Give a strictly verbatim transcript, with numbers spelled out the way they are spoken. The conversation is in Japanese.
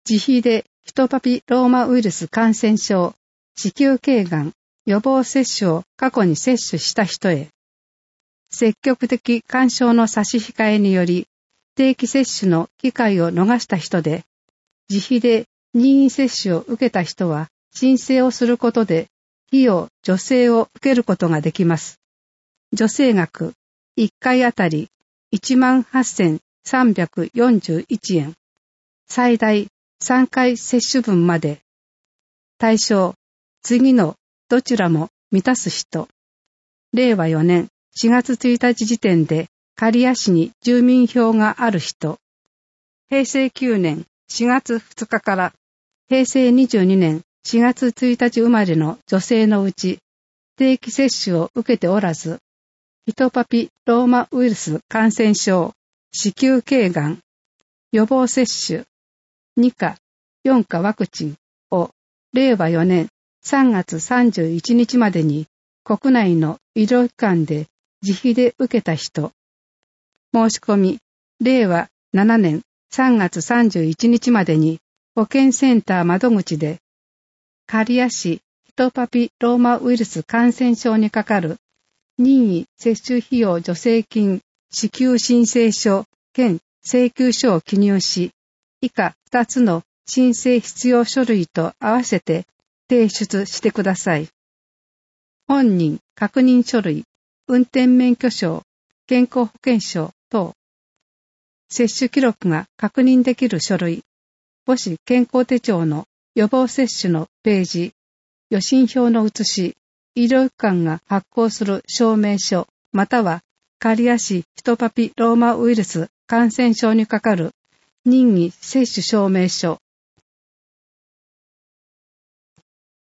自費でヒトパピローマウイルス感染症、子宮頸がん予防接種を過去に接種した人へ、積極的干渉の差し控えにより定期接種の機会を逃した人で、自費で任意接種を受けた人は申請をすることで費用助成を受けることができます。助成額いっかいあたり いちまんはっせんさんびゃくよんじゅういちえん、最大さんかい接種分まで。対象、次のどちらも満たす人。れいわよねんしがつついたち時点で刈谷市に住民票がある人。へいせいきゅうねんしがつふつかからへいせいにじゅうにねんしがつついたち生まれの女性のうち、定期接種を受けておらず、ヒトパピローマウイルス感染症、子宮頸がん、予防接種、にか、よんかワクチンをれいわよねんさんがつさんじゅういちにちまでに国内の医療機関で自費で受けた人。申し込み、れいわななねんさんがつさんじゅういちにちまでに保健センター窓口で、刈谷市ヒトパピローマウイルス感染症にかかる任意接種費用助成金支給申請書兼請求書を記入し、以下ふたつの申請必要書類と合わせて提出してください。本人確認書類、運転免許証、健康保険証等。接種記録が確認できる書類、母子健康手帳の予防接種のページ、予診票の写し、医療機関が発行する証明書、または刈谷市ヒトパピローマウイルス感染症にかかる任意接種証明書、